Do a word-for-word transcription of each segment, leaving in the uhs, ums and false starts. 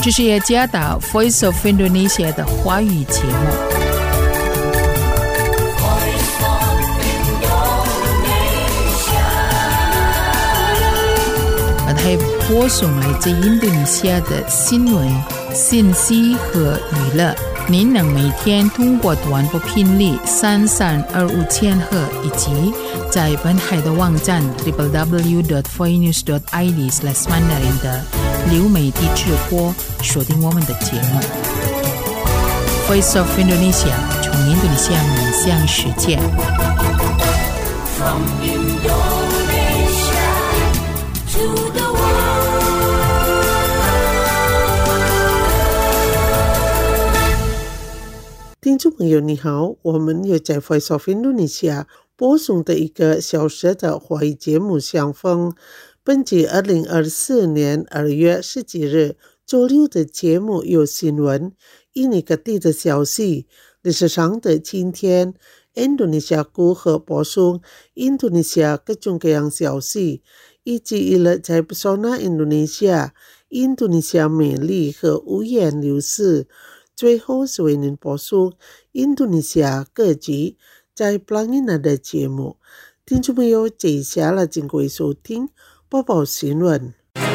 这是耶加达 Voice of Indonesia 的华语节目。它播送来自印度尼西亚的新闻、信息和娱乐。您能每天通过短波频率三三二五千赫以及在本海的网站 double-u double-u double-u dot voice news dot i d slash mandarin 的流媒体直播锁定我们的节目。Voice of Indonesia 从印度尼西亚面向世界。From Indonesia to the world. 听众朋友你好，我们又在 Voice of Indonesia 播送的一个小时的华语节目相逢。本集二零二四年二月十几日周六的节目有新闻、印尼各地的消息、历史上的今天、印度尼西亚如何播送印度尼西亚各种各样消息，以及一了在不少那印度尼西亚、印度尼西亚美丽和五颜六色。最后是为您播送印度尼西亚各级在 Pelangina 的节目。听众朋友，接下来请各位收听播报新闻。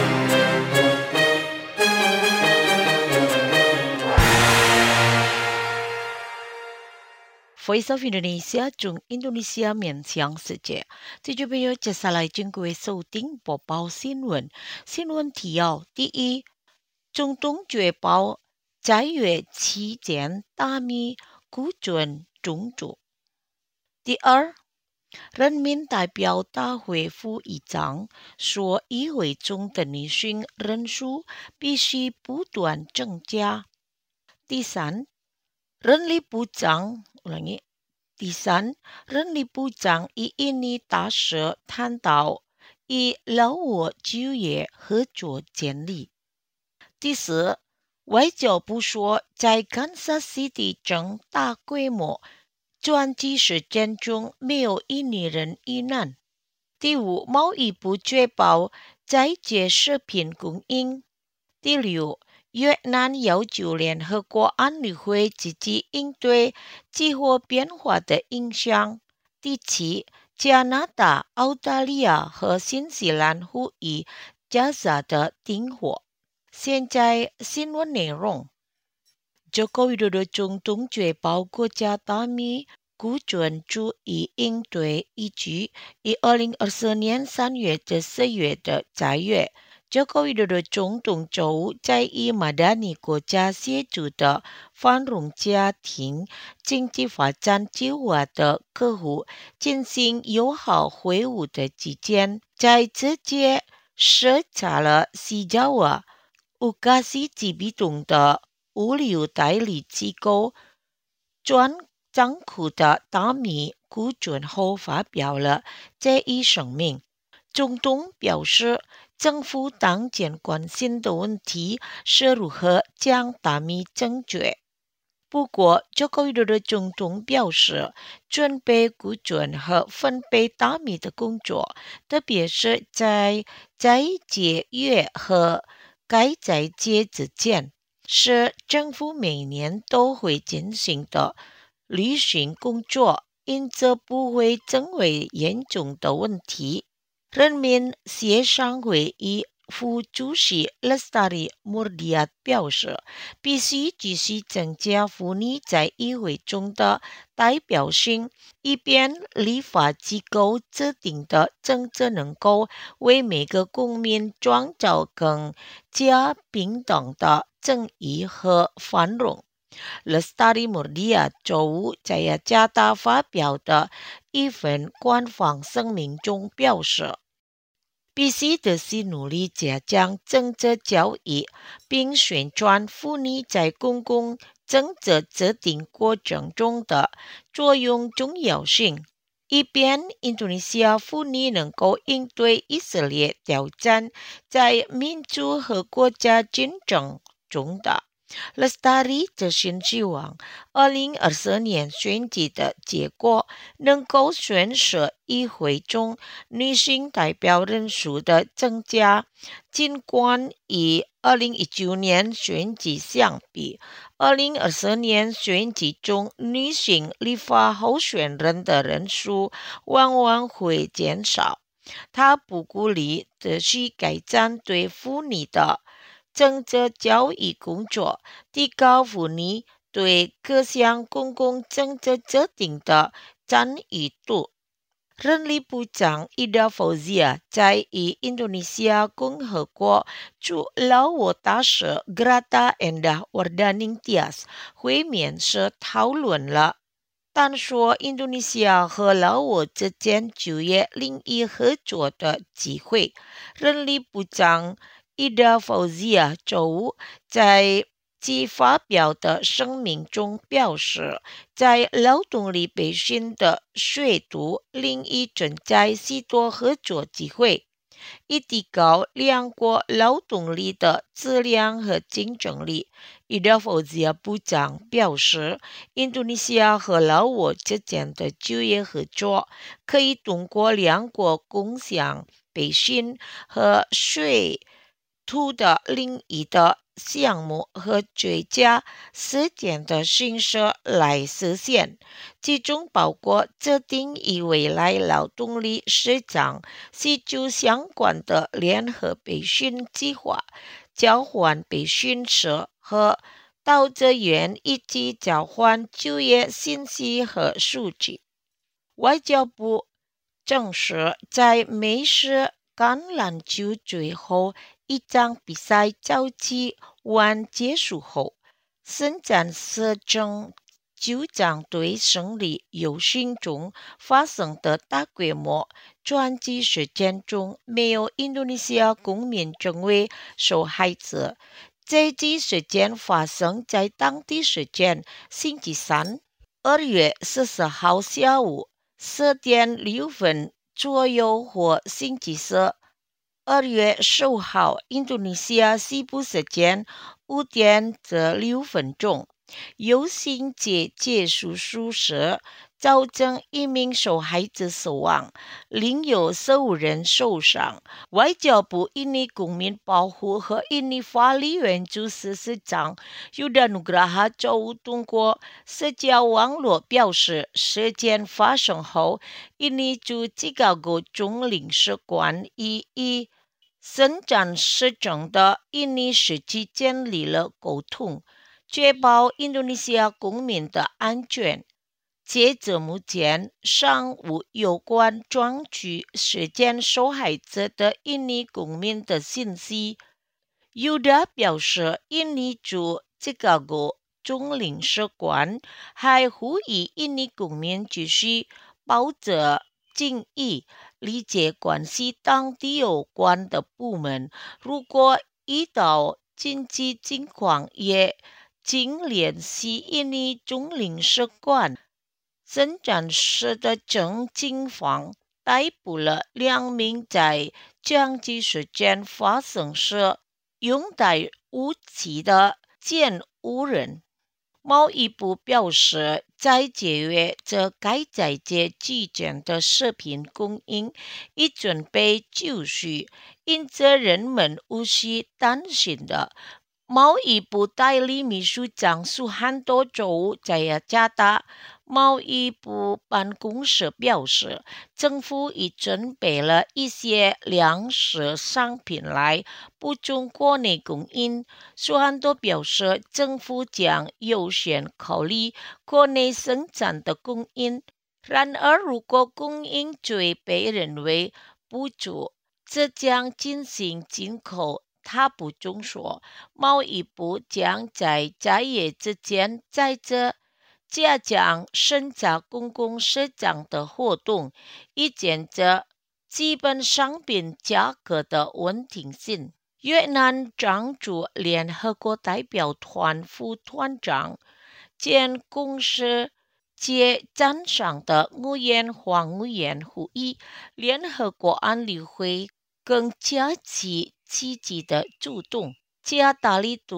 Voice of Indonesia 从印度尼西亚面向世界。听众朋友，接下来请各位收听播报新闻。新闻提要：第一，总统确保在月期间大米库存充足。第二，人民代表大会副议长说，议会中的女性人数必须不断增加。第三，人力部长第三，人力部长与印尼大使谈到以劳我就业合作建立。第四，外交部说，在甘萨斯地震大规模转机事件中没有印尼人遇难。第五，贸易部确保在街食品供应。第六，越南要求联合国安理会积极应对气候变化的影响。第七，加拿大、澳大利亚和新西兰呼吁加沙的停火。现在新闻内容。Joko Widodo 总统确保国家大米库存足以应对以及以二零二四年三月至四月的斋月。Joko Widodo 总统周五在以马达尼国家协助的繁荣家庭经济发展计划的客户进行友好会晤的期间，在直接视察了西爪哇乌卡西吉比东的物流代理机构专仓库的大米库存后发表了这一声明。总统表示，政府当前关心的问题是如何将大米增绝。不过 Joko Widodo 总统表示，准备库存和分配大米的工作，特别是在斋节月和该斋节之间，是政府每年都会进行的履行工作，因此不会成为严重的问题。人民协商会议副主席 Lestari Murdiat 表示，必须继续增加妇女在议会中的代表性，以便立法机构制定的政策能够为每个公民创造更加平等的正义和繁荣。Lestari Murdiat 周五在雅加达发表的一份官方声明中表示，必须的是努力加强政治教育，并宣传妇女在公共政策制定过程中的作用重要性，以便印度尼西亚妇女能够应对以色列挑战在民主和国家竞争中的 Lestari 则新希望二零二四年选举的结果能够显示议会中女性代表人数的增加，尽管与二零一九年选举相比，二零二四年选举中女性立法候选人的人数往往会减少。他不鼓励的是改善对妇女的政治教育工作，提高妇女对各项公共政策决定的参与度。人力部长 Ida Fauzia 在与印度尼西亚共和国驻老挝大使 Grata Endah Wardaningtyas 会面时讨论了但说印度尼西亚和老挝之间就业领域合作的机会。人力部长 Ida Fauzia 周五在其发表的声明中表示，在劳动力培训的税度领域存在许多合作机会，以提高两国劳动力的质量和竞争力。Ida Fauzia 部长表示，印度尼西亚和老挝之间的就业合作可以通过两国共享培训和税土的领域的项目和追加实践的形式来实现，其中包括制定与未来劳动力市场息息相关的联合培训计划，交换培训师和导职员以及交换就业信息和数据。外交部证实，在美式橄榄球最后一场比赛较期晚结束后，圣战士正酋长队胜利游行中发生的大规模枪击事件中，没有印度尼西亚公民成为受害者。这起事件发生在当地时间星期三，二月十四号下午四点六分左右或星期四，二月十五号印度尼西亚西部时间五点至六分钟。游行节结束时，造成一名受害者死亡，另有十五人受伤。外交部印尼公民保护和印尼法律援助司司长 Yuda Nugraha 周五通过社交网络表示，事件发生后，印尼驻芝加哥总领事馆已与圣战士中的印尼实际建立了沟通，确保印度尼西亚公民的安全。截至目前，尚无有关撞击事件受害者的印尼公民的信息。Yuda 表示，印尼驻芝加哥总领事馆还呼吁印尼公民继续保持敬意，理解关系当地有关的部门，如果遇到紧急情况，也请联系印尼总领事馆。圣战士的正警方逮捕了两名在枪击事件发生时拥带武器的见物人。贸易部表示，在节约这该在这期间的食品供应已准备就绪，因此人们无需担心的。贸易部代理秘书长苏汉多周五在雅加达贸易部办公室表示，政府已准备了一些粮食商品来补充国内供应。苏汉多表示，政府将优先考虑国内生产的供应，然而如果供应最被认为不足，则将进行进口。他补充说，贸易部将在在业之间在这加强审查公共市场的活动，以检测基本商品价格的稳定性。越南常驻联合国代表团副团长兼公司接赞赏的委员黄委员呼吁联合国安理会更加积积极的主动，加大力度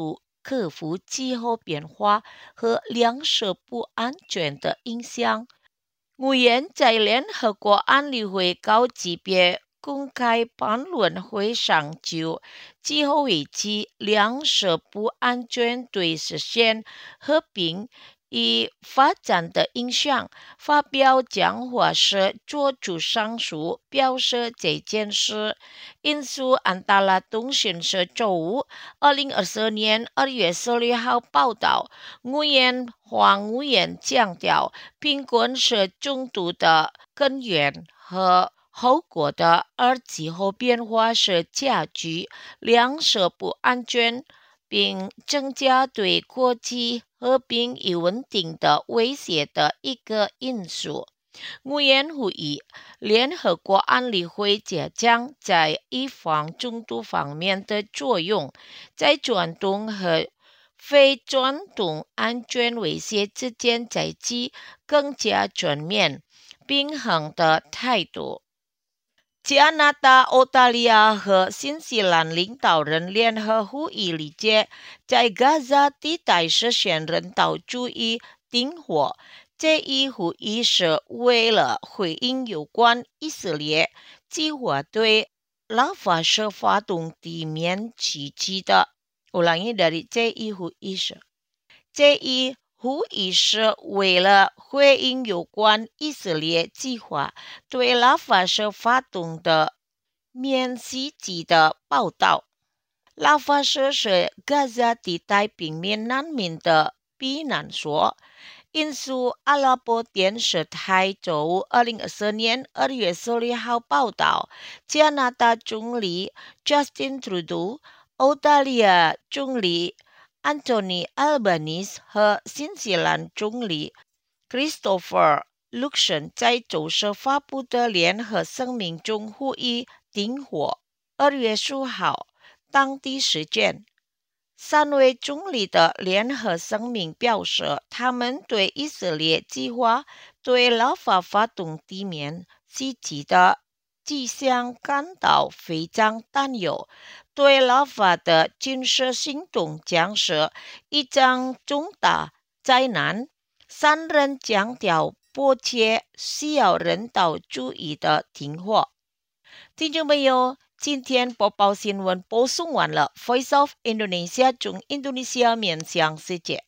克服气候变化和粮食不安全的影响。委员在联合国安理会高级别公开辩论会上就气候危机、粮食不安全对实现和平与发展的影响发表讲话时作出上述表示这件事。引述安大拉通讯社周五二零二四年二月十六号报道，委员黄委员强调，贫困是中毒的根源和后果的，而气候变化是加剧粮食不安全并增加对国际和平与稳定的威胁的一个因素。委员呼吁联合国安理会加强在预防中毒方面的作用，在传统和非传统安全威胁之间采取更加全面、平衡的态度。加拿大、澳大利亚和新西兰领导人联合呼吁理解在加沙地带实现人道主义停火。这一呼吁是为了回应有关以色列计划对拉法市发动地面袭击的。Ulangi dari这一呼吁是这一呼吁是为了回应有关以色列计划对拉法市发动的面袭击的报道。拉法市是加沙地带平民难民的避难所。引述阿拉伯电视台周五二零二四年二月十六号报道，加拿大总理 Justin Trudeau、澳大利亚总理 Anthony Albanese 和新西兰总理 Christopher Luxon 在周四发布的联合声明中呼吁停火。二月十五号当地时间，三位总理的联合声明表示，他们对以色列计划对拉法发动地面袭击的迹象感到非常担忧，对拉法的军事行动将是一场重大灾难。三人强调迫切需要人道主义的停火。听众朋友，今天播报新闻播送完了 Voice of Indonesia 中印度尼西亚面向世界。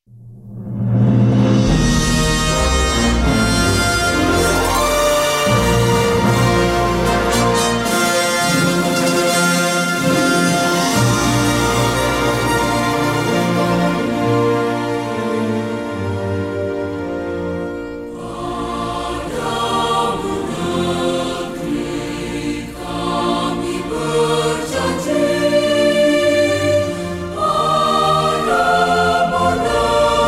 Berjanji pada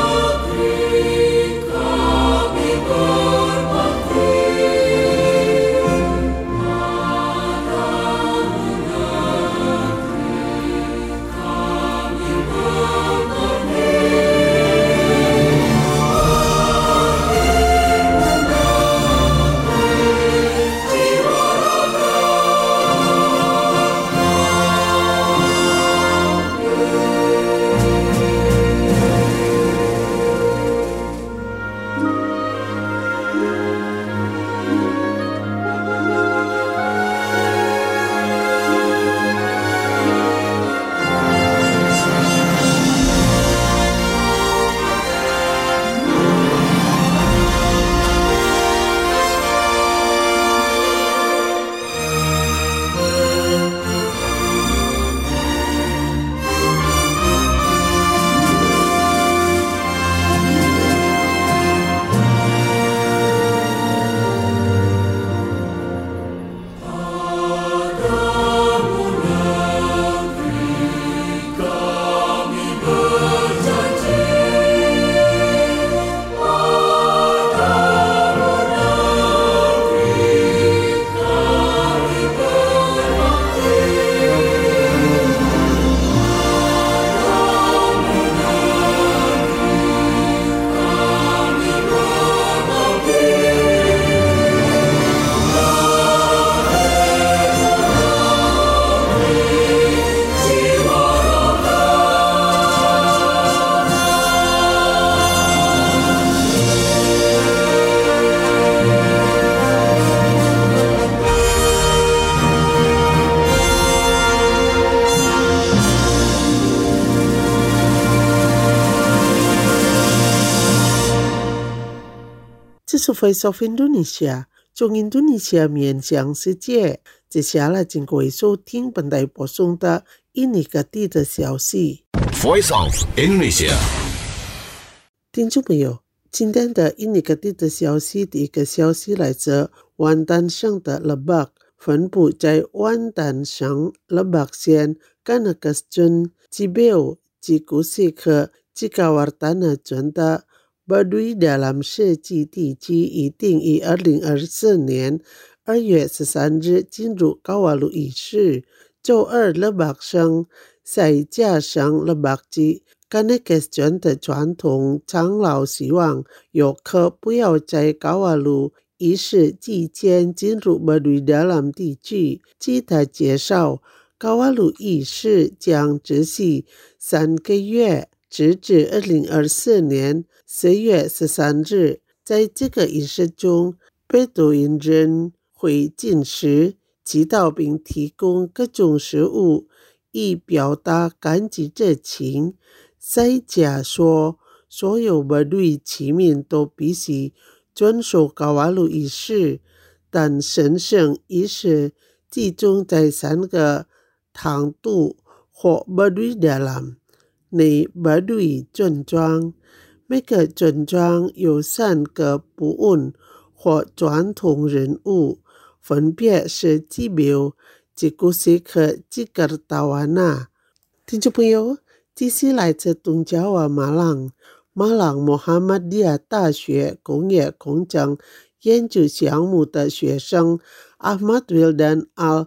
这是 Voice of Indonesia 中印度尼西亚面向世界。接下来请各位收听本台播送的印尼各地的消息。 Voice of Indonesia。 听众朋友，今天的印尼各地的消息，第一个消息来自湾丹省的 Lebak， 分布在湾丹省 Lebak 县 Kanakas 镇 Cibeu Cikusi和 Cikawartana 镇的Baduy Dalam 设计地基已定于二零二四年二月十三日进入高瓦鲁仪式。周二 Lebak 省塞加省 Lebak 及 Kanakas 镇的传统长老希望游客不要在高瓦鲁仪式期间进入 Baduy Dalam 地区。据他介绍，高瓦鲁仪式将持续三个月，直至二零二四年十月十三日。在这个仪式中，贝都因人会进食、祈祷并提供各种食物，以表达感激之情。塞加说，所有巴杜伊居民都必须遵守高瓦鲁仪式，但神圣仪式集中在三个堂度或Baduy Dalam内巴杜伊村庄。每个村庄有三个部问或传统人物，分别是Cibeu、Cikusi 和Cikartawana。听众朋友，这是来自东爪哇马朗马朗穆罕默迪亚大学工业工程研究项目的学生 Ahmad Wildan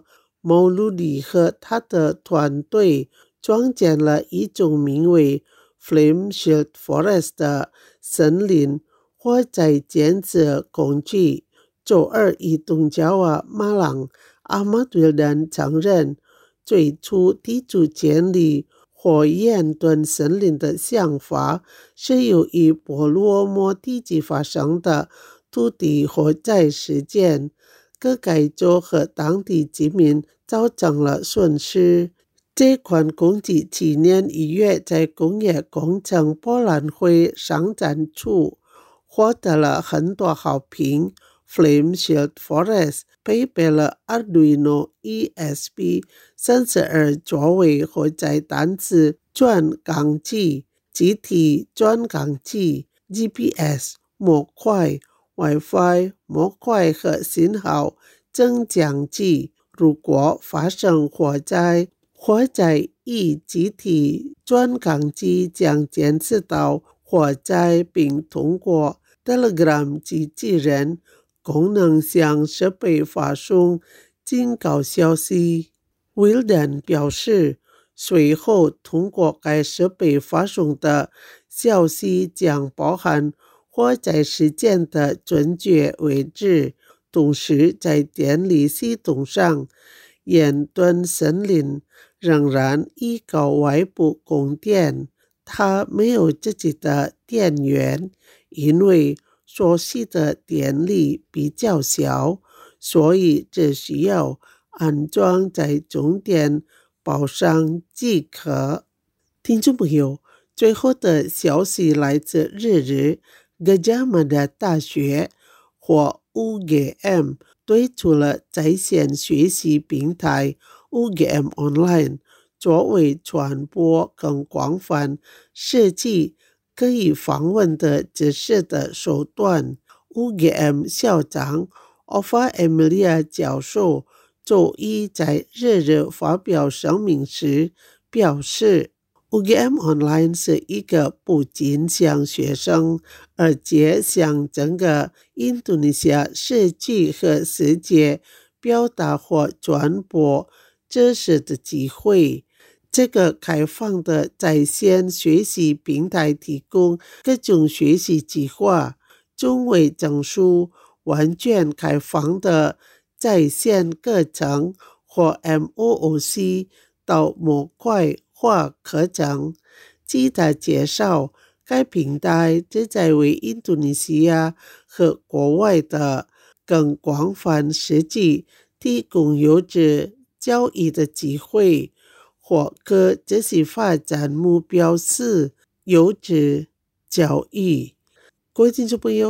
Al-Mauludi 和他的团队创建了一种名为 Flame Shield Forest 的森林火灾监测工具。周二以东爪哇马朗 Ahmad Wildan 承认，最初提出建立火焰盾森林的想法是由于波罗莫地区发生的土地火灾事件，各该州和当地居民造成了损失。这款工具去年一月在工业工程博览会上展出，获得了很多好评。Flame Shield Forest 配备了 Arduino E S P 三十二作为火灾单子转感器、集体转感器、G P S 模块、Wi-Fi 模块和信号增强器。如果发生火灾，火灾以集体转感器将监测到火灾，并通过 Telegram 机器人功能向设备发送警告消息。Wildan 表示，随后通过该设备发送的消息将包含火灾事件的准确位置，同时在电力系统上，焰盾森林仍然依靠外部供电，它没有自己的电源，因为所需的电力比较小，所以只需要安装在终点宝上即可。听众朋友，最后的消息来自日日 Gajah Mada 大学或 U G M 推出了在线学习平台 U G M Online， 作为传播更广泛设计可以访问的知识的手段。 U G M 校长 Ofa Emilia 教授周一在日日发表声明时表示， U G M Online 是一个不仅向学生，而且向整个印度尼西亚社区和世界表达或传播知识的机会。这个开放的在线学习平台提供各种学习计划、中位证书、完全开放的在线课程或 M O O C 到模块化课程。据他介绍，该平台旨在为印度尼西亚和国外的更广泛世界提供优质教育的机会，或可这些发展目标是优质教育。各位听众朋友，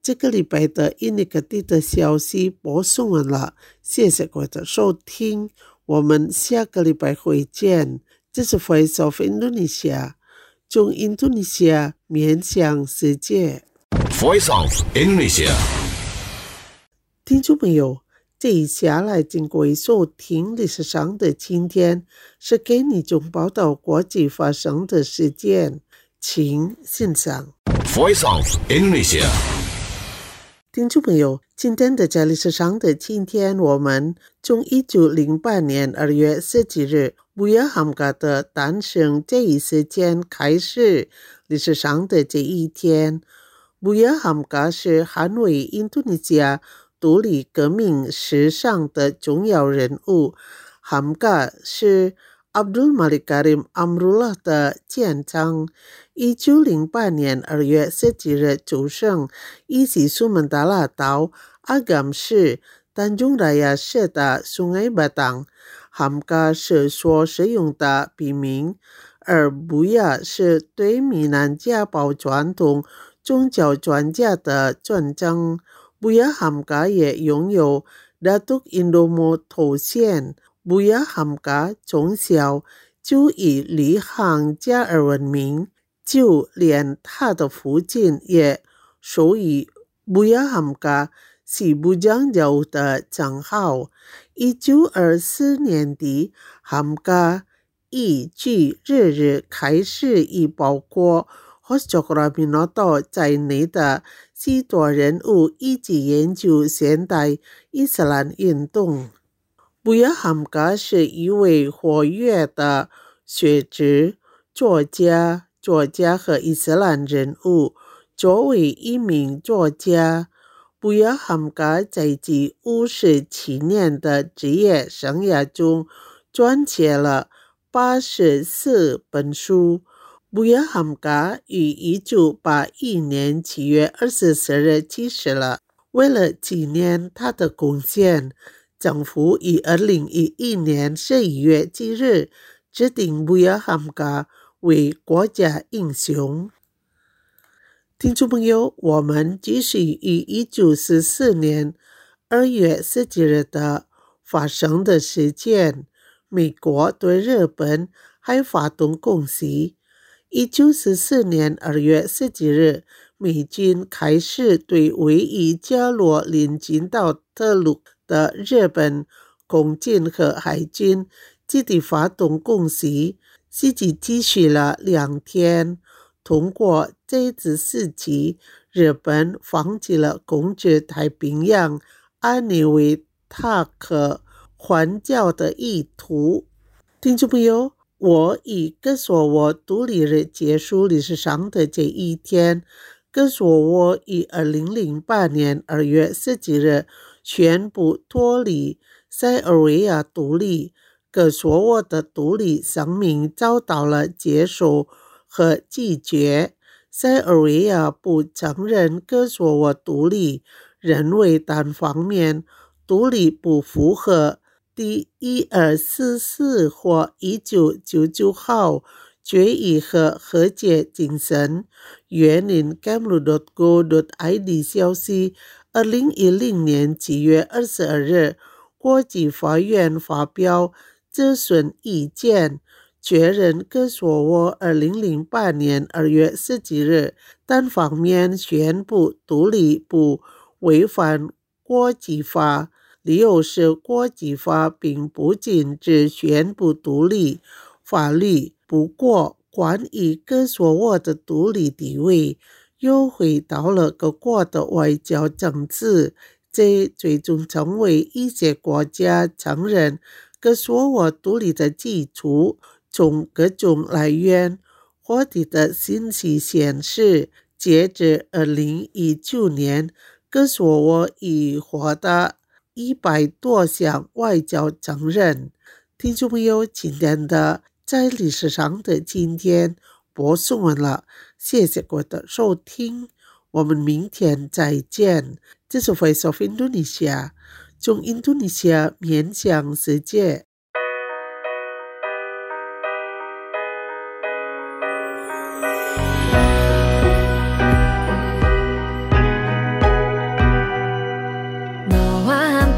这个礼拜的印尼各地的消息播送完了，谢谢各位的收听，我们下个礼拜会见。这是 Voice of Indonesia， 从印度尼西亚面向世界。 Voice of Indonesia。 听众朋友，这一下来经过收听历史上的今天，是给你中报道国际发生的事件，请欣赏。 Voice of Indonesia。 听众朋友，今天的在历史上的今天，我们从一九零八年二月十几日Buya Hamka的诞生这一时间开始。历史上的这一天，Buya Hamka是捍卫印度尼西亚独立革命史上的重要人物。Hamka 是 Abdul Malik Karim Amrullah 的舰长。一九零八年二月十几日出生，伊西苏门答腊岛阿甘市丹中拉亚市的Sungai Batang。Hamka 是所使用的笔名，而 Buya 是对闽南家宝传统宗教专家的专称。Buya Hamka 也拥有 Datuk Indomo 头衔。Buya Hamka 从小就以离行家而闻名，就连他的父亲也授予 Buya Hamka 西部将军的称号。一九二四年底 Hamka 以即日日开始以包括 Hosjokraminoto 在内的许多人物一起研究现代伊斯兰运动。Buya Hamka 是一位活跃的学者、作家、作家和伊斯兰人物。作为一名作家， Buya Hamka 在其五十七年的职业生涯中撰写了八十四本书。Buya Hamka 于一九八一年七月二十四日去世了。为了纪念他的贡献，政府于二零一一年十一月七日指定 Buya Hamka 为国家英雄。听众朋友，我们继续于一九四四年二月十几日的发生的事件。美国对日本还发动攻击。一九四四年二月十几日，美军开始对位于加罗邻近岛特鲁的日本空军和海军基地发动攻击，袭击继续了两天。通过这次袭击，日本放弃了控制太平洋安尼维塔克环礁的意图。听众朋友，我以哥索沃独立日结束历史上的这一天，哥索沃于二零零八年二月十几日宣布脱离塞尔维亚独立。哥索沃的独立声明遭到了接受和拒绝。塞尔维亚不承认哥索沃独立，认为单方面独立不符合第一二四四或一九九九号决议和和解精神。援引 kemlu 点 go 点 i d 消息，二零一零年七月二十二日，国际法院发表咨询意见，确认哥索沃二零零八年二月十几日单方面宣布独立不违反国际法，理由是国际法并不禁止宣布独立法律。不过，关于哥索沃的独立地位又回到了各国的外交政治，这最终成为一些国家承认哥索沃独立的基础。从各种来源获得的信息显示，截至二零一九年，哥索沃已获得一百多项外交承认。听众朋友，今天的在历史上的今天播送完了，谢谢各位的收听，我们明天再见。这是 Voice of Indonesia， 从印度尼西亚面向世界。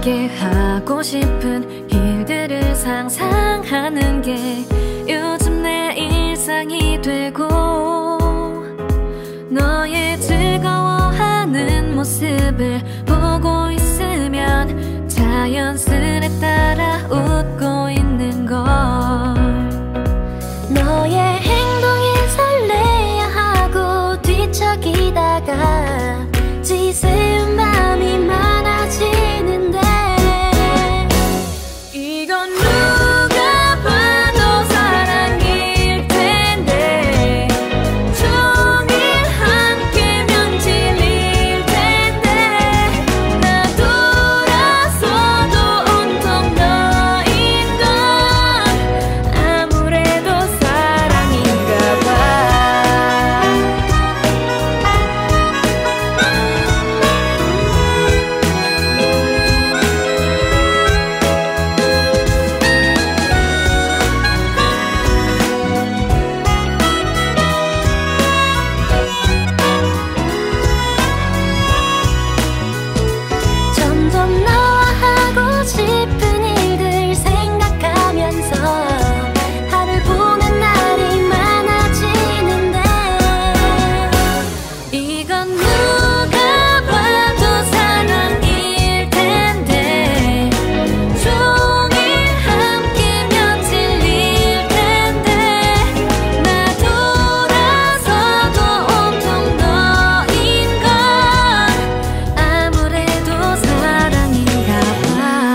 함께 하고 싶은 일들을 상상하는 게 요즘 내 일상이 되고 너의 즐거워하는 모습을 보고 있으면 자연스레 따라 웃고 있는 걸 너의 행동에 설레야 하고 뒤척이다가 지새운 맘이 많아지는데 이건 누가 봐도 사랑일 텐데 종일 함께면 질릴 텐데 나 돌아서도 온통 너인 건 아무래도 사랑인가 봐. 점점 너와 하고 싶은 일들 생각하면서 하루 보낸 날이 많아지는데 이건 누가 봐도 사랑일 텐데 종일 함께면 질릴 텐데 나 돌아서도 온통 너인 건 아무래도 사랑인가 봐.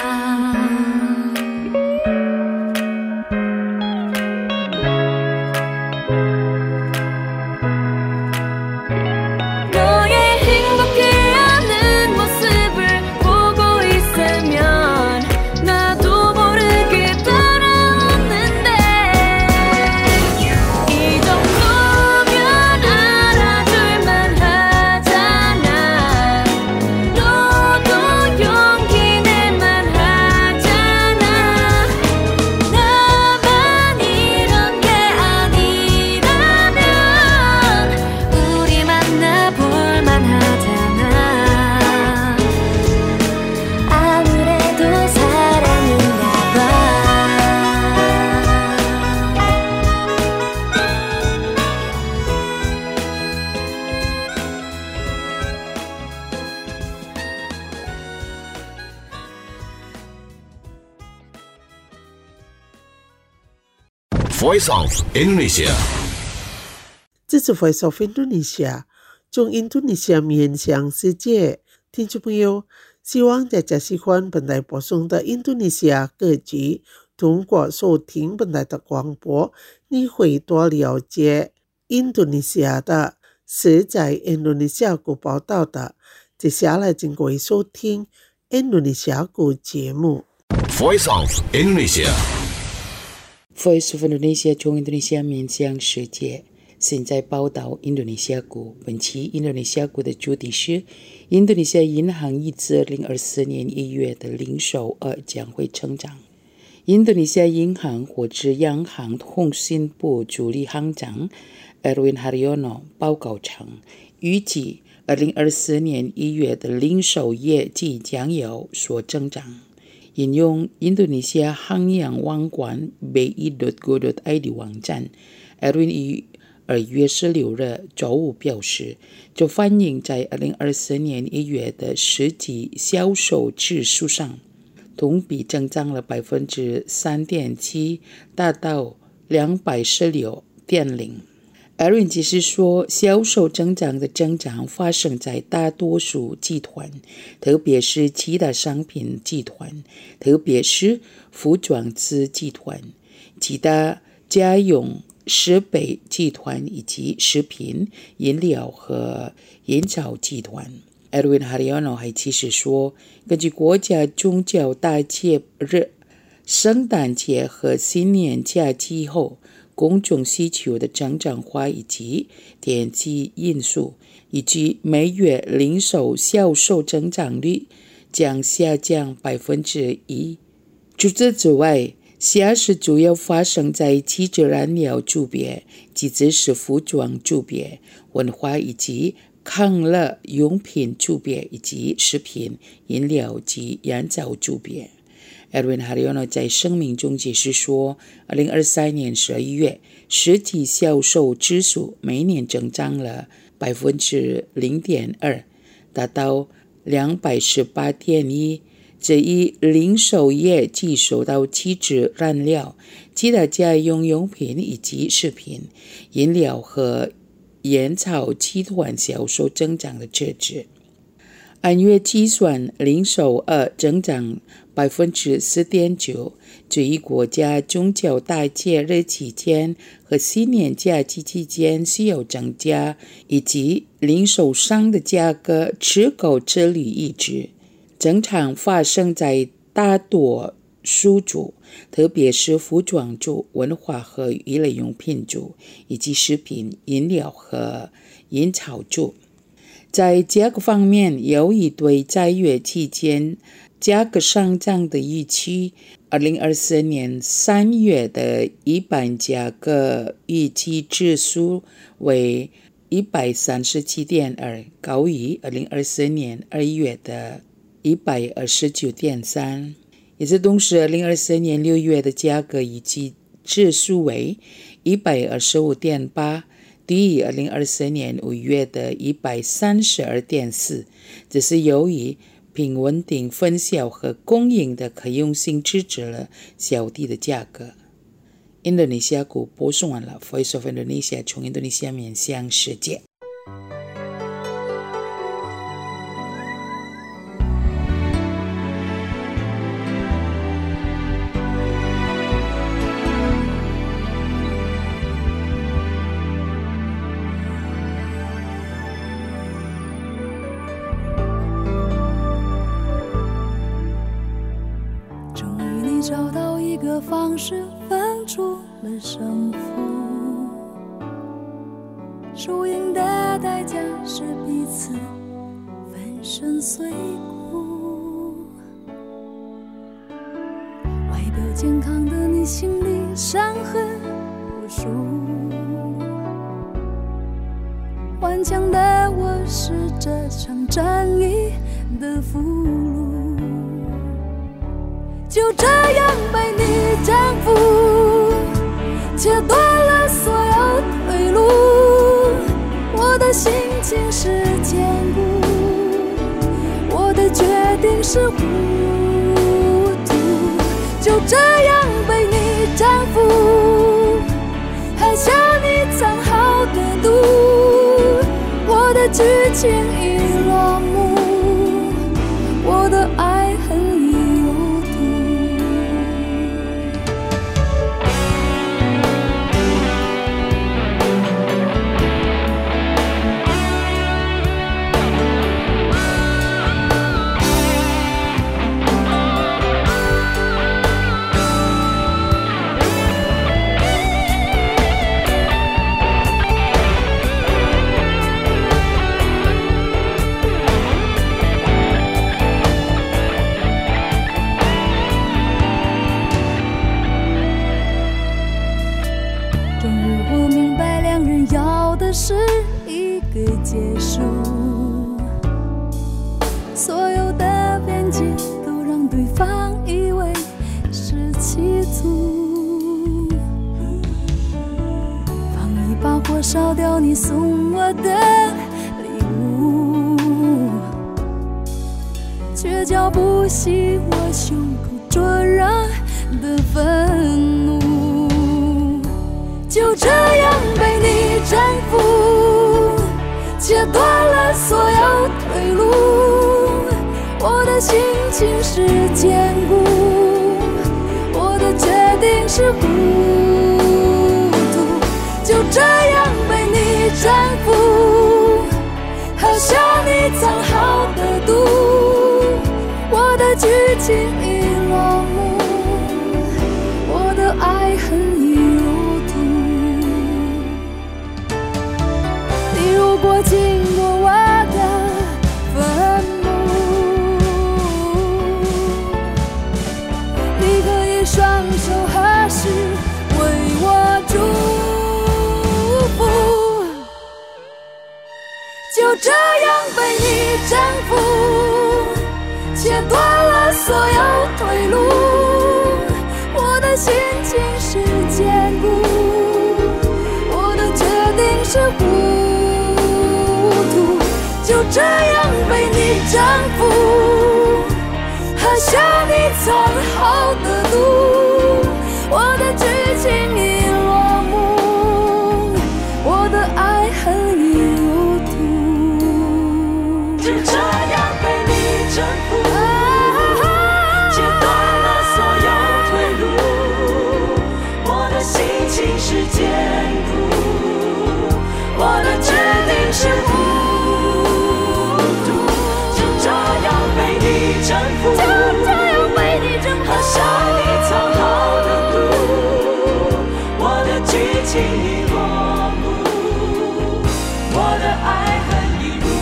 너의 행복해하는 모습을 보고 있으면 나도 모르게 따라오는데 이 정도면 알아줄만 하잖아. 너도 용기 낼만 하잖아. 나만 이런 게 아니라면 우리 만나볼만 하잖아. 아무래도 사랑인가 봐. Voice of Indonesia. 这是 Voice of Indonesia 中印度尼西亚面向世界。听众朋友，希望大家喜欢本台播送的印度尼西亚歌曲。通过收听本台的广播，你会多了解印度尼西亚的是在印度尼西亚国报道的。接下来请各位收听印度尼西亚国节目。 Voice of Indonesia. Voice of Indonesia 中印度尼西亚面向世界，现在报道印度尼西亚股。本期印度尼西亚股的主题是，印度尼西亚银行预测二零二四年一月的零售额将会成长。印度尼西亚银行或是央行通信部助理行长 Erwin Haryono 报告称，预计二零二四年一月的零售业绩将有所增长。引用印度尼西亚航洋网馆 b i dot go dot i d 网站 Erwin 于二月十六日周五表示，就反映在二零二四年一月的实际销售指数上，同比增长了百分之三点七，达到两百十六点零。Erwin 解释说，销售增长的增长发生在大多数集团，特别是其他商品集团，特别是服装子集团、其他家用设备集团以及食品、饮料和饮料集团。Erwin Haryono 还解释说，根据国家宗教大节日、圣诞节和新年假期后公众需求的增长化以及天气因素，以及每月零售销售增长率将下降百分之一。除此之外，下是主要发生在汽车燃料组别、机子式服装组别、文化以及康乐用品组别以及食品、饮料及燃料组别。Edwin Haryono 在声明中解释说，二零二三年十二月实体销售指数每年增长了 百分之零点二， 达到 两百十八点一。这一零售业既受到汽车燃料、其他家用用品以及食品、饮料和烟草集团销售增长的支持。按月计算，零售额增长 百分之四点九， 至于国家宗教大节日期间和新年假期期间需要增加，以及零售商的价格持够这里一致。增长发生在大多数组，特别是服装组、文化和娱乐用品组，以及食品、饮料和烟草组。在价格方面，由于对在月期间价格上涨的预期，二零二四年三月的一般价格预期指数为 一百三十七点二， 高于二零二四年二月的 一百二十九点三。 与此同时，二零二四年六月的价格预期指数为 一百二十五点八，低于二零二四年五月的 一百三十二点四， 这是由于并稳定分销和供应的可用性支持了较低的价格。印度尼西亚股播送完了 Voice of Indonesia 从印度尼西亚面向世界。 找到一个方式分出了胜负，输赢的代价是彼此粉身碎骨。外表健康的你，心里伤痕无数，顽强的我是这场战役的俘虏，就这样被你征服，切断了所有退路。我的心情是坚固，我的决定是糊涂，就这样被你征服，还向你藏好的毒。我的剧情已落幕，我的爱恨已是一个结束，所有的边界都让对方以为是企图，放一把火烧掉你送我的礼物，却浇不熄我胸口灼热的愤怒，就这样被你征服，切断了所有退路。我的心情是坚固，我的决定是糊涂，就这样被你征服，好像你藏好的毒。我的剧情已落幕，我的爱恨已如土。你如果经过我的坟墓，你可以双手合十为我祝福，就这征服，切断了所有退路。我的心情是坚固，我的决定是糊涂，就这样被你征服，喝下你藏好的毒。我的剧情已落幕，我的爱恨已入土， 就这样被你征服，切断了所有退路。我的心情是坚固，我的决定是糊涂，就这样被你征服， 就这样被你征服， 喝下你藏好的毒。我的剧情已落幕，我的爱恨已入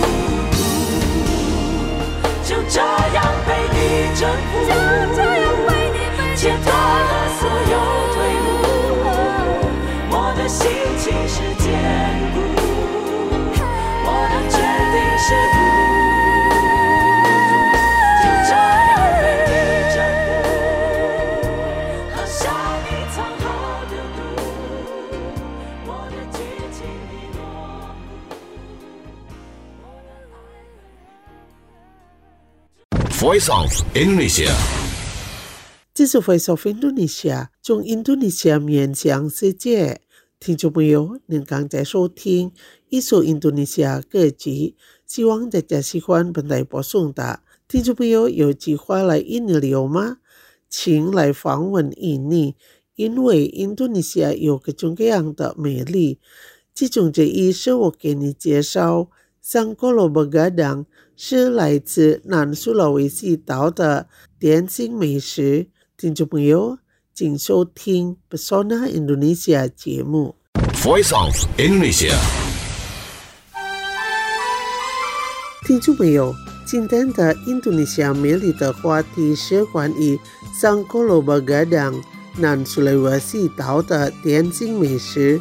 土，就这样被你征服， 就这样被你被你切断了所有退路。我的心情是坚固，我的决定是糊涂，就这样被你征服，喝下你藏好的毒。我的剧情已落幕。 Voice of Indonesia。 这是 Voice of Indonesia 从印度尼西亚面向世界。听众朋友，您刚才收听一首印度尼西亚歌曲，希望大家喜欢本台播送的。听众朋友有计划来印尼旅游吗？请来访问印尼，因为印度尼西亚有各种各样的美丽。其中之一是我给你介绍Songkolo Begadang，是来自南苏拉威西岛的点心美食。听众朋友，请收听 Pesona Indonesia 节目。 Voice of Indonesia。 听众朋友，今天的印度尼西亚美丽的话题是关于 Songkolo Begadang 南苏拉威西岛的点心美食。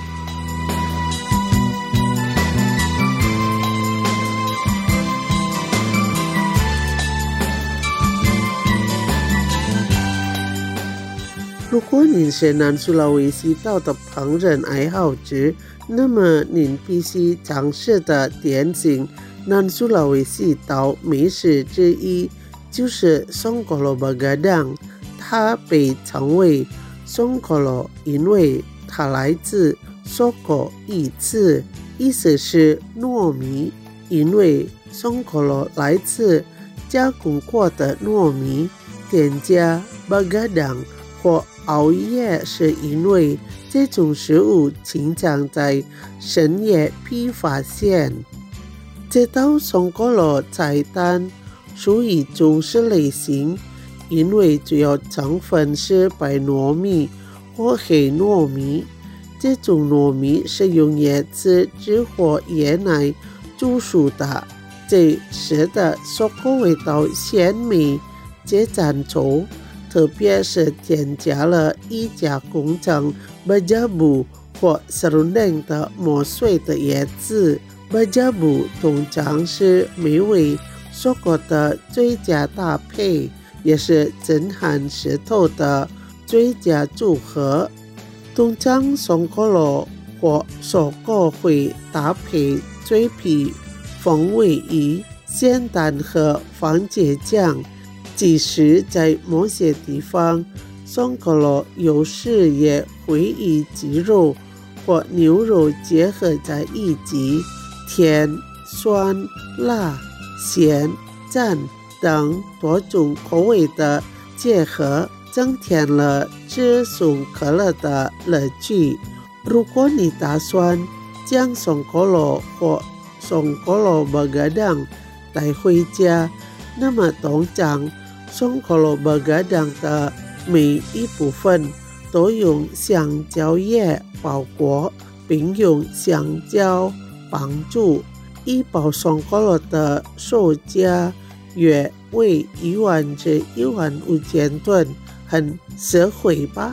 如果您是南苏拉威西岛的烹饪爱好者，那么您必须尝试的点心南苏拉威西岛美食之一就是 Songkolo Begadang。 它被称为 Songkolo， 因为它来自 Soko 一字，意思是糯米。因为 Songkolo 来自加工过的糯米，添加 Begadang 或熬夜是因为这种食物经常在深夜被发现。这道 Songkolo 菜单属于中式类型，因为主要成分是白糯米或黑糯米。这种糯米是用椰子汁或椰奶煮熟的，这使得 Soko 味道鲜美且粘稠。特别是添加了已加工成 Bajabu 或 serundeng 的磨碎的椰子。Bajabu 通常是美味 Soko 的最佳搭配，也是震撼舌头的最佳组合。通常 Songkolo 或 Soko 会搭配脆皮、风味鱼、咸蛋和番茄酱。即使在某些地方 Songkolo 有时也会与鸡肉或牛肉结合在一起，甜、酸、辣、咸、蘸等多种口味的结合，增添了吃松可乐的乐趣。如果你打算将 Songkolo 或 Songkolo Begadang 带回家，那么通常Songkolo Begadang 的每一部分都用香蕉叶包裹，并用香蕉绑住。一包 Songkolo 的售价约为一万至一万五千吨，很实惠吧？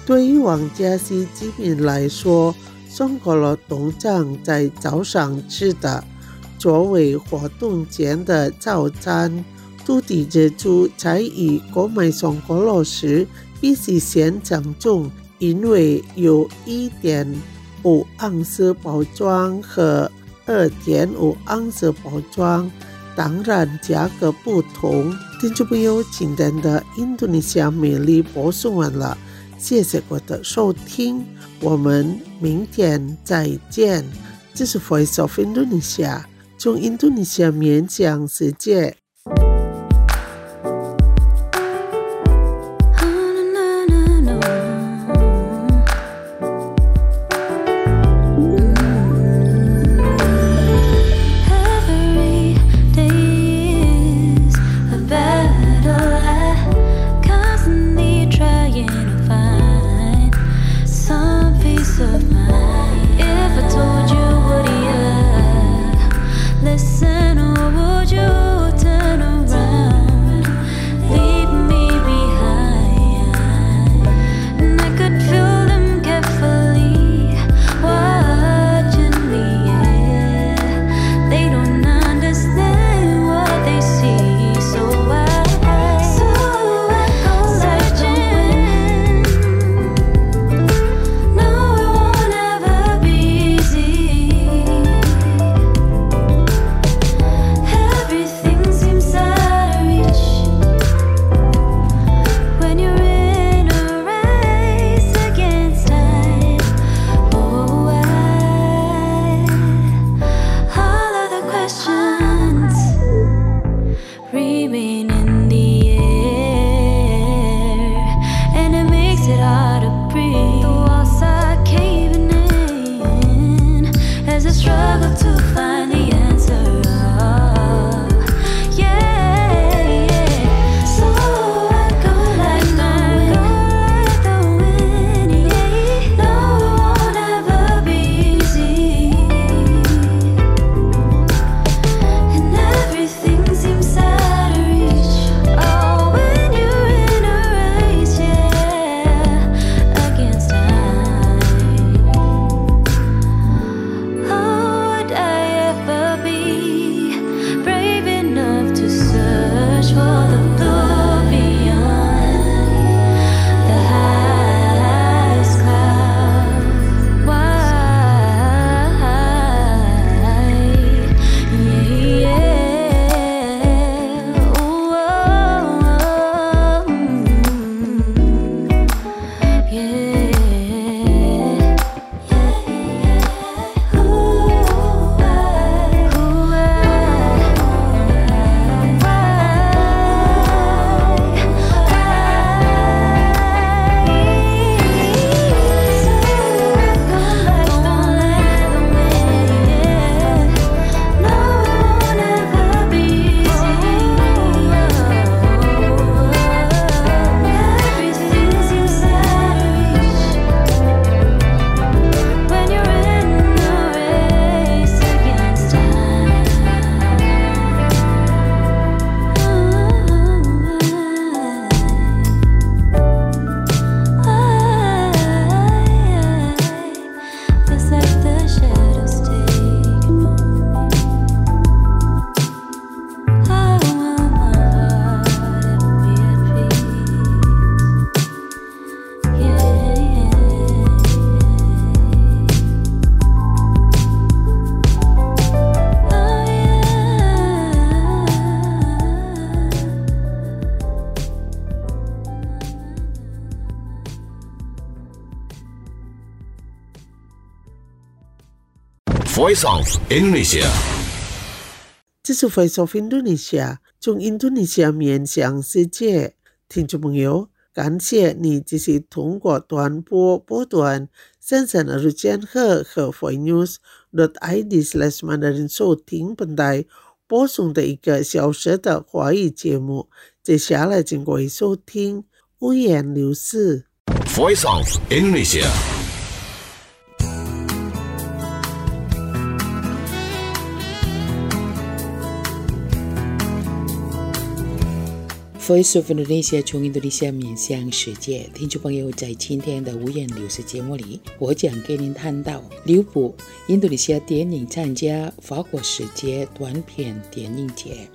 对于王家溪居民来说，中国了东藏在早上吃的作为活动前的早餐，土地之初在以购买松果了时必须先称重，因为有 一点五 盎司包装和 二点五 盎司包装，当然价格不同。听众朋友，今天的印度尼西亚美丽播送完了，谢谢各位的收听，我们明天再见。这是 Voice of Indonesia， 从印度尼西亚面向世界。 Voice of Indonesia， 这是 Voice of Indonesia， 从印度尼西亚面向世界。听众朋友，感谢你继续通过短波波段三三二五千赫和 voinews dot i d slash mandarin 收听本台播送的一个小时的华语节目。接下来请各位收听五言六事。 Voice of Indonesia。 Voice of Indonesia 从印度尼西亚面向世界，听众朋友，在今天的五颜六色节目里，我将给您谈到六部印度尼西亚电影参加法国世界短片电影节。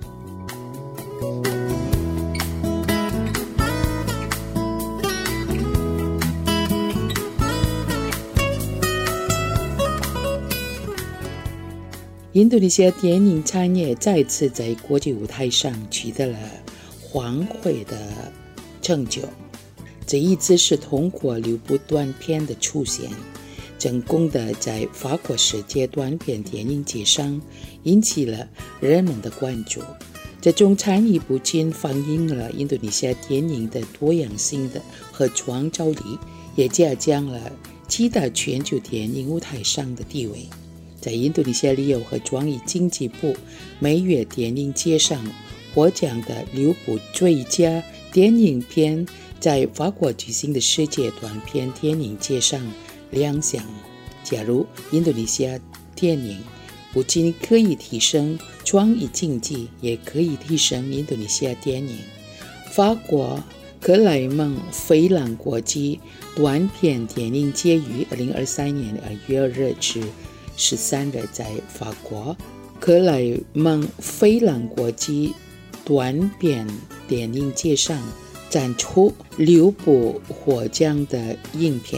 印度尼西亚电影产业再次在国际舞台上取得了煌辉的成就，这一次是通过六部短片的出现，成功的在法国世界短片电影节上引起了人们的关注。这种产业不仅反映了印度尼西亚电影的多样性的和创造力，也加强了其他全球电影舞台上的地位。在印度尼西亚旅游和创意经济部每月电影节上获奖的六部最佳电影片，在法国举行的世界短片电影节上亮相。假如印度尼西亚电影不仅可以提升创意经济，也可以提升印度尼西亚电影。法国克莱蒙菲朗国际短片电影节于二零二三年二月二日至十三日在法国克莱蒙菲朗国际短片电影节上展出六部获奖的影片。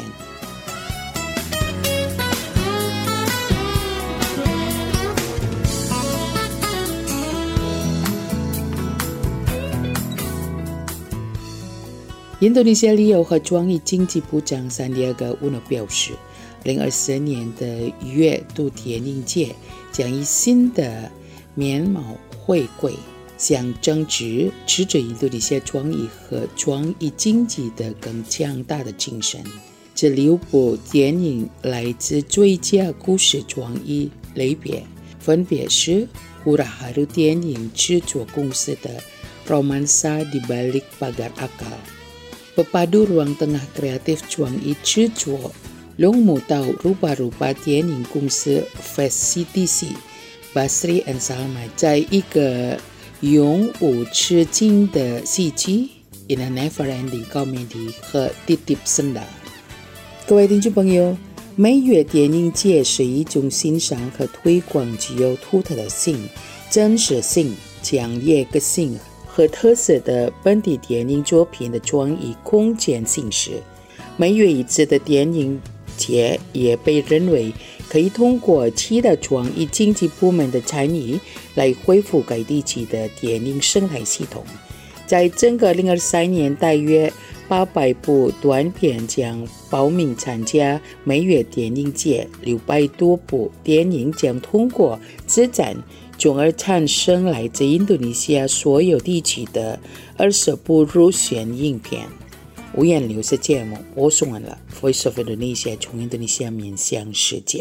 印度尼西亚旅游和创意经济部长桑迪亚戈乌诺表示，二零二四年的月度电影节将以新的面貌回归，象征着持着印度尼西亚创意和创意经济的更强大的精神。这六部电影来自最佳故事创意类别，分别是 Huraharu 电影制作公司的 Romansa di Balik Pagar Akal，Pepadu Ruang Tengah Kreatif 创意制作龙母岛 Rupa-Rupa 电影公司 Fast C T C，Basri and Salma 在一个永无止境的戏剧 In a Never-Ending Comedy 和 Titip Senda。 各位听众朋友，每月电影节是一种欣赏和推广具有独特性、真实性、强烈个性和特色的本地电影作品的创意空间形式。每月一次的电影节也被认为可以通过其他创意经济部门的参与来恢复该地区的电影生态系统。在整个二零二三年，大约八百部短片将报名参加每月电影节，六百多部电影将通过自展，从而产生来自印度尼西亚所有地区的二十部入选影片。五颜六色节目播送完了 Voice of Indonesia 从印度尼西亚面向世界。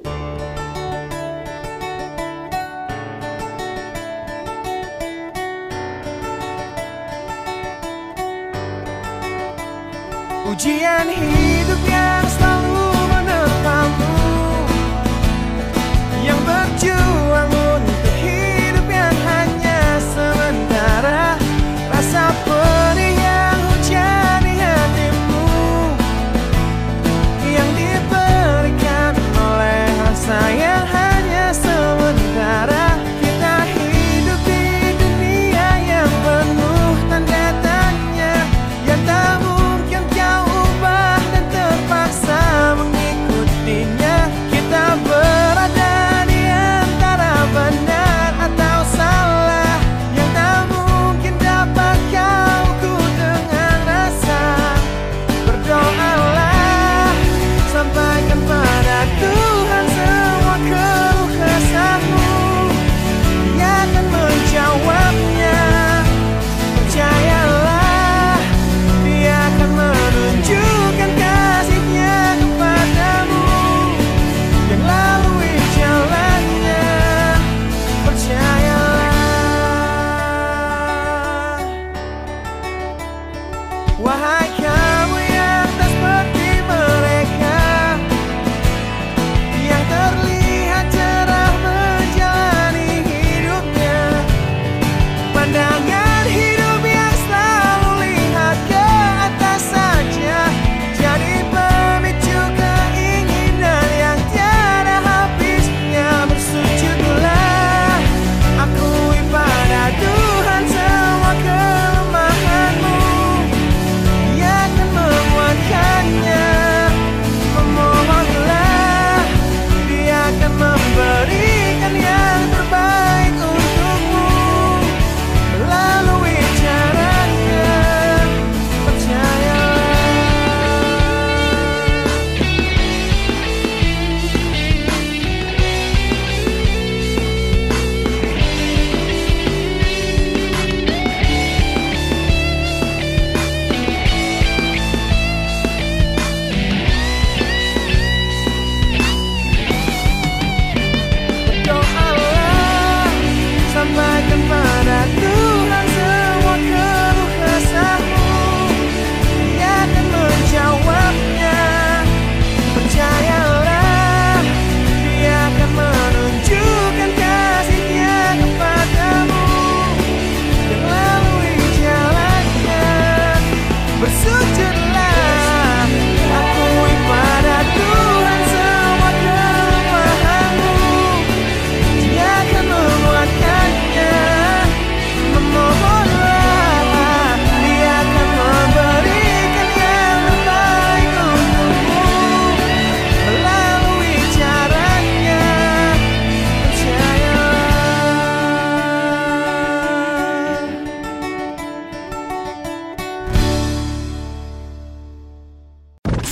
Ujian hidup yang selalu menerpamu, yang berjuang untuk hidup yang hanya sementara, rasa perih yang hujan di hatimu, yang diberikan oleh rasa yang hanya sementara. Kita hidup di dunia yang penuh tanda tanya, yang tak mungkin kau ubah dan terpaksa.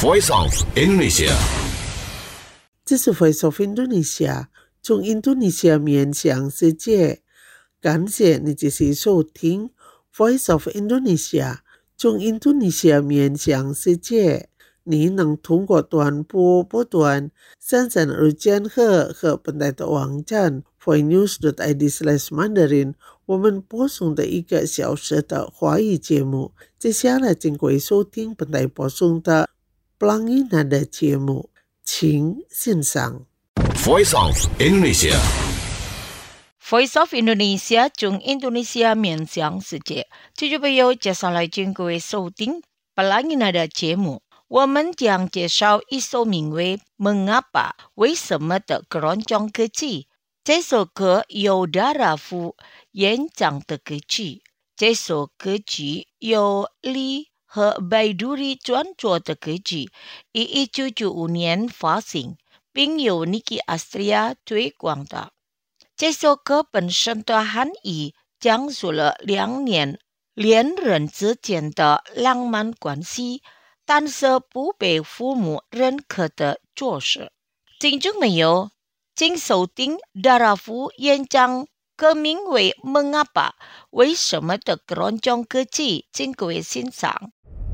Voice of Indonesia。 这是 Voice of Indonesia， 从印度尼西亚面向世界。感谢你继续收听 Voice of Indonesia， 从印度尼西亚面向世界。你能通过短波波段三三二千赫和本台的网站 voicenews dot i d slash mandarin， 我们播送的一个小时的华语节目。接下来请各位收听本台播送的 Pelangi Nada 节目，请欣赏。 Voice of Indonesia。 Voice of Indonesia 从印度尼西亚面向世界。这就朋友接下来请各位收听 Pelangi Nada 节目。我们将介绍一首名为《Mengapa 为什么》的keroncong歌曲。这首歌由达拉夫演唱的歌曲。这首歌曲由李和白杜里创作的歌曲，于一九九五年发行，并由 Nicky Astria 推广的。这首歌本身的含义讲述了两年恋人之间的浪漫关系，但是不被父母认可的做事。听众朋友，请收听达拉夫演唱歌名为 Mengapa 为什么的keroncong歌曲，请各位欣赏。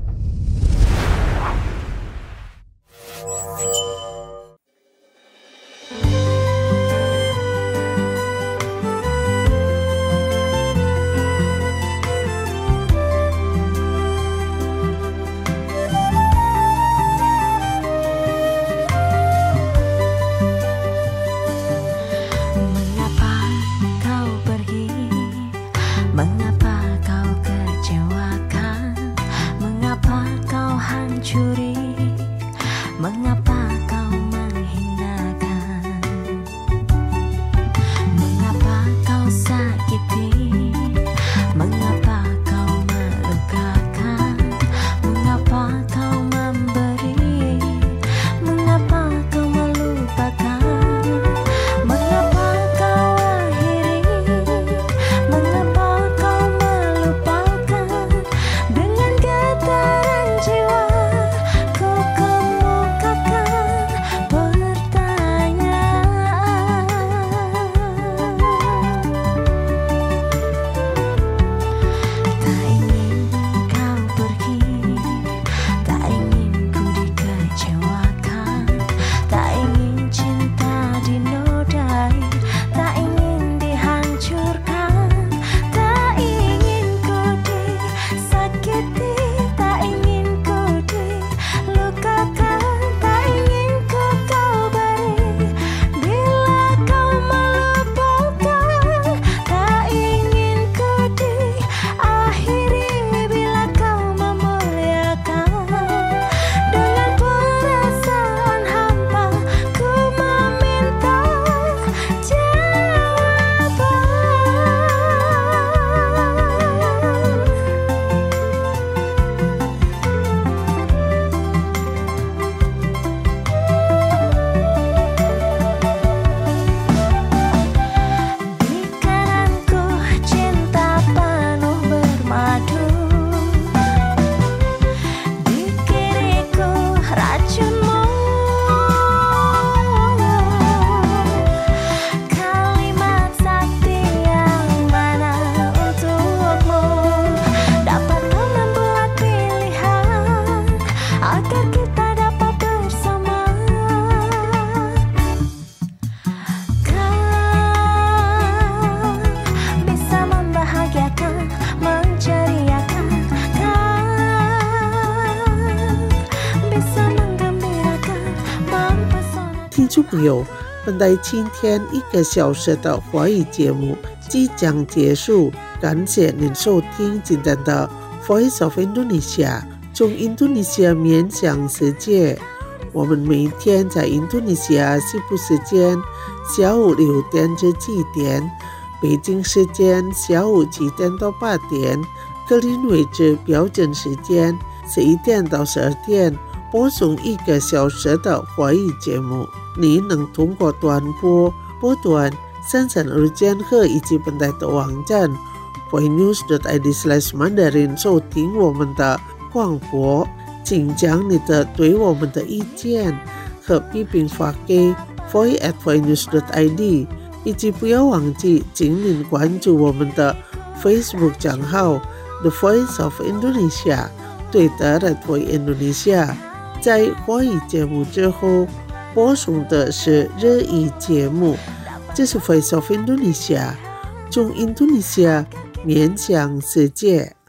听众朋友，本台今天一个小时的华语节目即将结束，感谢您收听今天的 Voice of Indonesia， 从印度尼西亚面向世界。我们每天在印度尼西亚西部时间下午六点至七点，北京时间下午七点到八点，格林威治标准时间十一点到十二点，播送一个小时的华语节目。你能通过短波波段三三二千赫以及本台的网站 voicenews dot i d slash mandarin 收听我们的广播。 请将你的对我们的意见和批评发给 voice at voice news dot i d， 以及不要忘记请您关注我们的 Facebook 账号 The Voice of Indonesia， 对的 at Voice Indonesia。 在华语节目之后播送的是日语节目，这是 Voice of Indonesia， 从印度尼西亚面向世界。